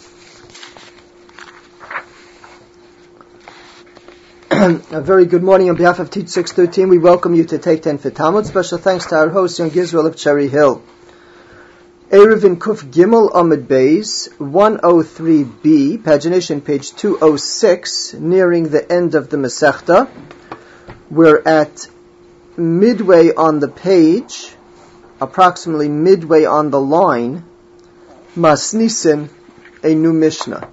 A very good morning on behalf of Teach 613. We welcome you to Take 10 for Talmud. Special thanks to our host, Young Israel of Cherry Hill. Erev in Kuf Gimel Amud Beis, 103b, pagination page 206, nearing the end of the Masechta. We're at midway on the page, approximately midway on the line, Masnisin, a new Mishnah.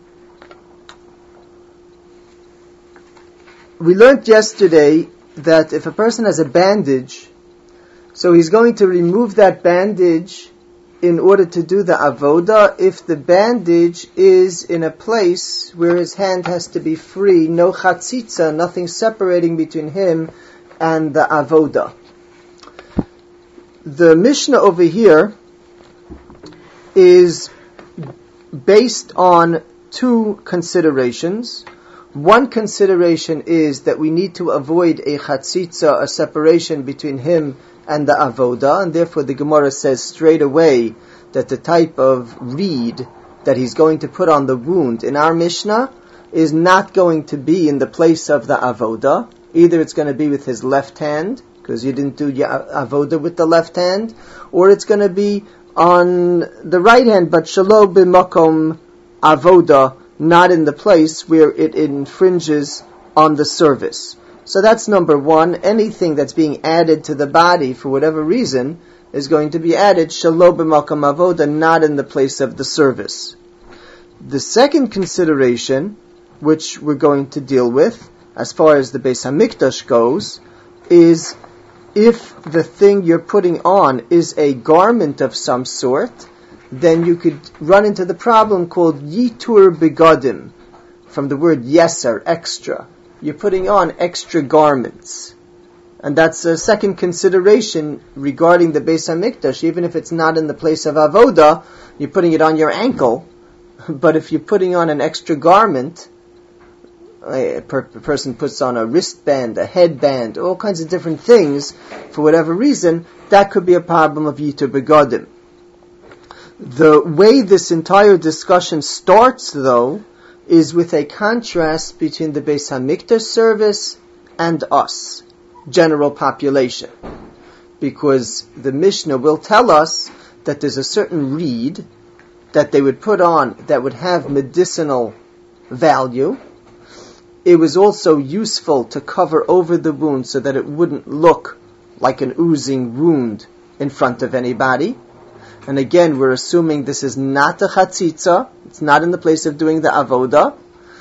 We learned yesterday that if a person has a bandage, so he's going to remove that bandage in order to do the avoda if the bandage is in a place where his hand has to be free, no chatzitza, nothing separating between him and the avoda. The Mishnah over here is based on two considerations. One consideration is that we need to avoid a chatzitza, a separation between him and the avoda, and therefore the Gemara says straight away that the type of reed that he's going to put on the wound in our Mishnah is not going to be in the place of the avoda. Either it's going to be with his left hand, because you didn't do your avoda with the left hand, or it's going to be on the right hand, but shelo b'makom avoda, not in the place where it infringes on the service. So that's number one. Anything that's being added to the body for whatever reason is going to be added shelo b'makom avoda, not in the place of the service. The second consideration, which we're going to deal with, as far as the Beis HaMikdash goes, is if the thing you're putting on is a garment of some sort, then you could run into the problem called yitur begadim, from the word yeser, extra. You're putting on extra garments. And that's a second consideration regarding the Beis HaMikdash. Even if it's not in the place of avoda, you're putting it on your ankle. But if you're putting on an extra garment, a person puts on a wristband, a headband, all kinds of different things, for whatever reason, that could be a problem of yitur begadim. The way this entire discussion starts, though, is with a contrast between the Beis HaMikdash service and us, general population. Because the Mishnah will tell us that there's a certain reed that they would put on that would have medicinal value. It was also useful to cover over the wound so that it wouldn't look like an oozing wound in front of anybody. And again, we're assuming this is not a chatzitza. It's not in the place of doing the avoda.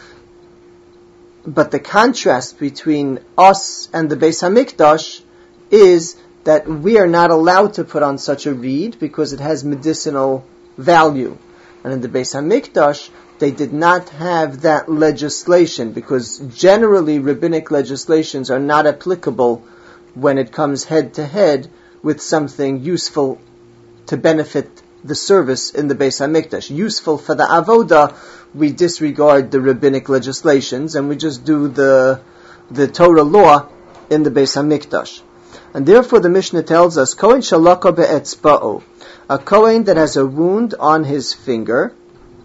But the contrast between us and the Beis HaMikdash is that we are not allowed to put on such a reed because it has medicinal value. And in the Beis HaMikdash, they did not have that legislation because generally rabbinic legislations are not applicable when it comes head to head with something useful to benefit the service in the Beis HaMikdash. Useful for the avoda, we disregard the rabbinic legislations and we just do the Torah law in the Beis HaMikdash. And therefore the Mishnah tells us, Kohen shalaka be'etzba'o, a Kohen that has a wound on his finger.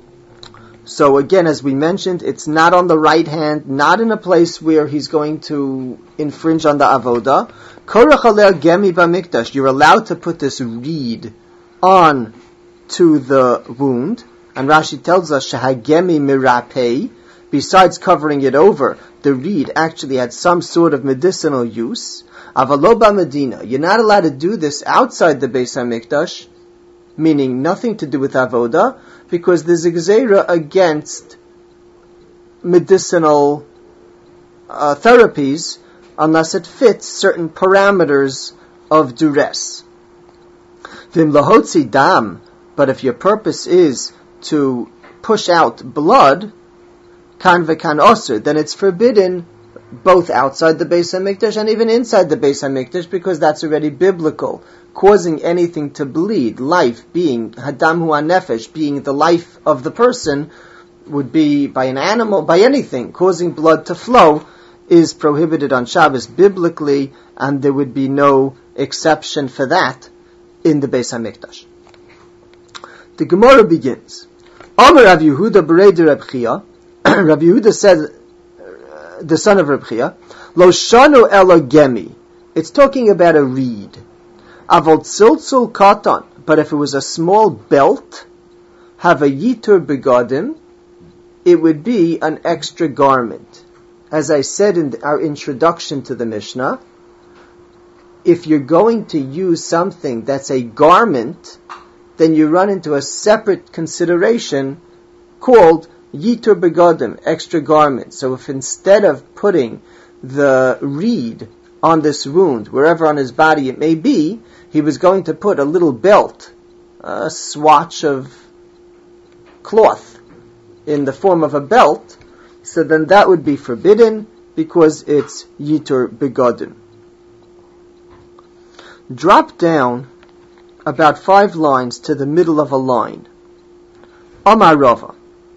So again, as we mentioned, it's not on the right hand, not in a place where he's going to infringe on the avoda. Korach aleh gemi b'mikdash, you're allowed to put this reed on to the wound, and Rashi tells us shahagemi mirapei, besides covering it over, the reed actually had some sort of medicinal use. Avalo b'medina, you're not allowed to do this outside the Beis HaMikdash, meaning nothing to do with avoda, because there's a gzeira against medicinal therapies unless it fits certain parameters of duress. Vim lahotzi dam, but if your purpose is to push out blood, kan v'kan osir, then it's forbidden both outside the Beis HaMikdash and even inside the Beis HaMikdash, because that's already biblical. Causing anything to bleed, life being hadam hu hanefesh, being the life of the person, would be by an animal, by anything, causing blood to flow, is prohibited on Shabbos biblically, and there would be no exception for that in the Beis HaMikdash. The Gemara begins, Amar Rav Yehuda Berei Reb Chia. Rav Yehuda said, the son of Reb Chia, Lo shanu ela gemi. It's talking about a reed. Avol tziltzul katan. But if it was a small belt, have a yitur begadim, it would be an extra garment. As I said in our introduction to the Mishnah, if you're going to use something that's a garment, then you run into a separate consideration called yitur begadim, extra garment. So if instead of putting the reed on this wound, wherever on his body it may be, he was going to put a little belt, a swatch of cloth in the form of a belt, so then that would be forbidden because it's yitur begadim. Drop down about 5 lines to the middle of a line. Amar Rava.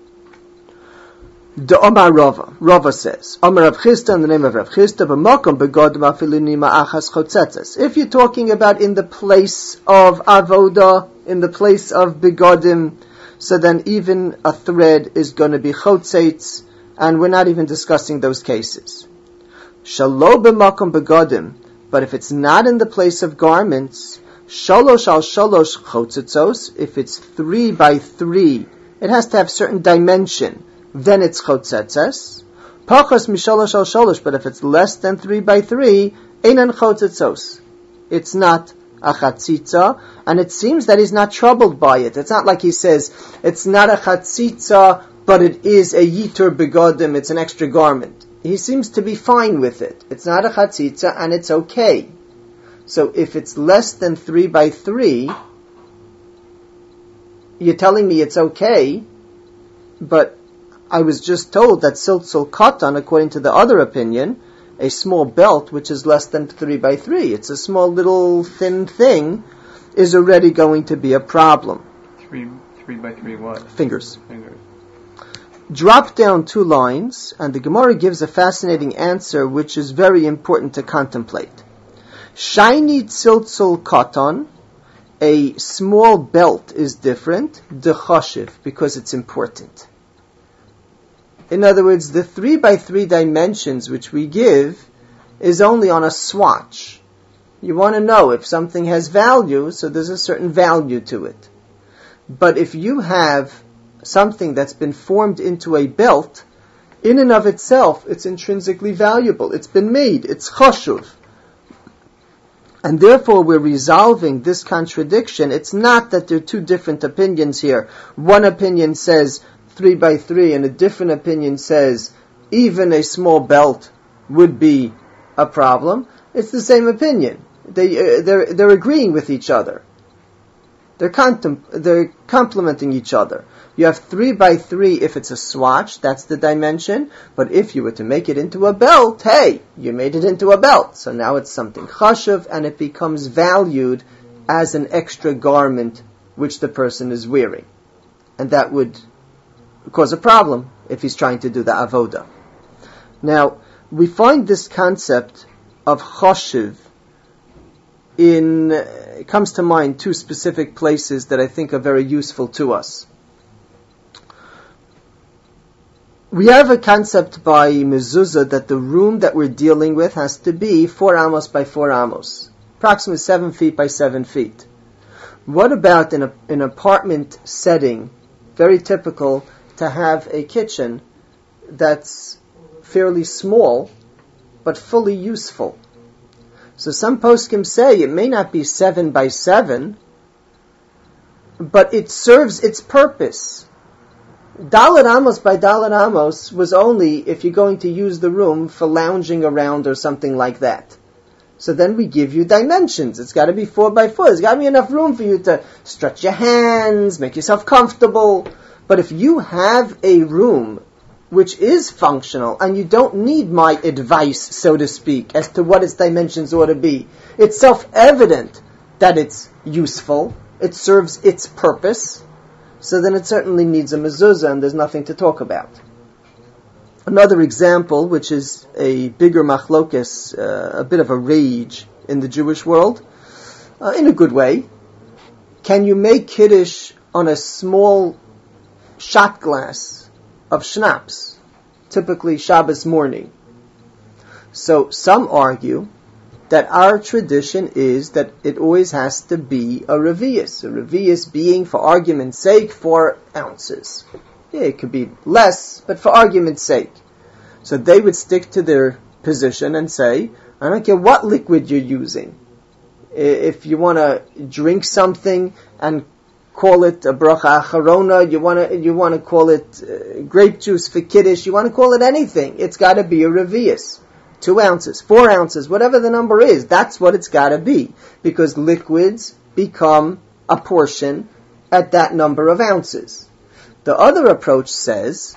The Amar Rava. Rava says, Amar Rav Chisda, in the name of Rav Chisda, b'makom begadim afilini ma'achas chotzetzes. If you're talking about in the place of avoda, in the place of begadim, so then even a thread is going to be chotzetz, and we're not even discussing those cases. Shalo b'makom begadim. But if it's not in the place of garments, shalosh al shalosh chotzetzos, if it's 3 by 3, it has to have certain dimension, then it's chotzetzes. Pachas mishalosh al shalosh, but if it's less than 3 by 3, einan chotzetzos. It's not a chatzitza, and it seems that he's not troubled by it. It's not like he says, it's not a chatzitza, but it is a yitur begadim, it's an extra garment. He seems to be fine with it. It's not a chatzitza, and it's okay. So if it's less than 3 by 3, you're telling me it's okay, but I was just told that tziltzul katan, according to the other opinion, a small belt which is less than 3 by 3, it's a small little thin thing, is already going to be a problem. 3 by 3 what? Fingers. Drop down 2 lines, and the Gemara gives a fascinating answer which is very important to contemplate. Shiny tziltzul katan, a small belt is different, dechashiv, because it's important. In other words, the 3 by 3 dimensions which we give is only on a swatch. You want to know if something has value, so there's a certain value to it. But if you have something that's been formed into a belt, in and of itself, it's intrinsically valuable. It's been made. It's chashuv. And therefore, we're resolving this contradiction. It's not that there are 2 different opinions here. One opinion says 3 by 3, and a different opinion says even a small belt would be a problem. It's the same opinion. They're agreeing with each other. They're complementing each other. You have 3 by 3 if it's a swatch, that's the dimension. But if you were to make it into a belt, hey, you made it into a belt. So now it's something chashuv, and it becomes valued as an extra garment which the person is wearing. And that would cause a problem if he's trying to do the avoda. Now, we find this concept of chashuv it comes to mind 2 specific places that I think are very useful to us. We have a concept by mezuzah that the room that we're dealing with has to be 4 amos by 4 amos, approximately 7 feet by 7 feet. What about in an apartment setting, very typical to have a kitchen that's fairly small but fully useful? So some poskim say it may not be 7 by 7, but it serves its purpose. Dalet amos by Dalet amos was only if you're going to use the room for lounging around or something like that. So then we give you dimensions. It's got to be 4 by 4. There's got to be enough room for you to stretch your hands, make yourself comfortable. But if you have a room which is functional, and you don't need my advice, so to speak, as to what its dimensions ought to be, it's self-evident that it's useful, it serves its purpose, so then it certainly needs a mezuzah, and there's nothing to talk about. Another example, which is a bigger machlokes, a bit of a rage in the Jewish world, in a good way. Can you make kiddush on a small shot glass of schnapps, typically Shabbos morning. So some argue that our tradition is that it always has to be a revius being, for argument's sake, 4 ounces. Yeah, it could be less, but for argument's sake. So they would stick to their position and say, I don't care what liquid you're using. If you want to drink something and call it a bracha acharona, you want to call it grape juice for kiddush, you want to call it anything, it's got to be a revius. 2 ounces, 4 ounces, whatever the number is, that's what it's got to be. Because liquids become a portion at that number of ounces. The other approach says,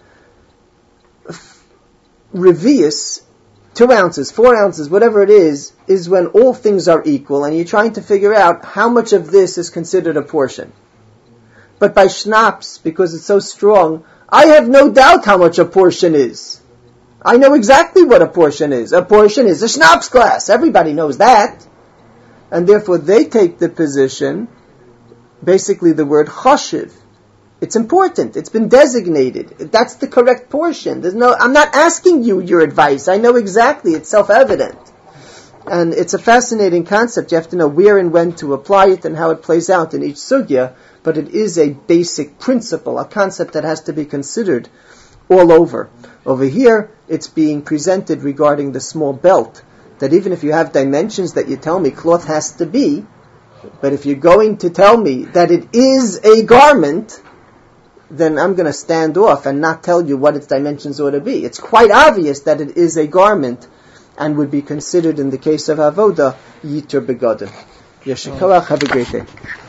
revius, 2 ounces, 4 ounces, whatever it is when all things are equal and you're trying to figure out how much of this is considered a portion. But by schnapps, because it's so strong, I have no doubt how much a portion is. I know exactly what a portion is. A portion is a schnapps glass. Everybody knows that. And therefore they take the position, basically the word chashiv. It's important. It's been designated. That's the correct portion. I'm not asking you your advice. I know exactly. It's self-evident. And it's a fascinating concept. You have to know where and when to apply it and how it plays out in each sugya. But it is a basic principle, a concept that has to be considered all over. Over here, it's being presented regarding the small belt, that even if you have dimensions that you tell me cloth has to be, but if you're going to tell me that it is a garment, then I'm going to stand off and not tell you what its dimensions ought to be. It's quite obvious that it is a garment and would be considered, in the case of avoda, yiter begadim. Yeshikoach, have a great day.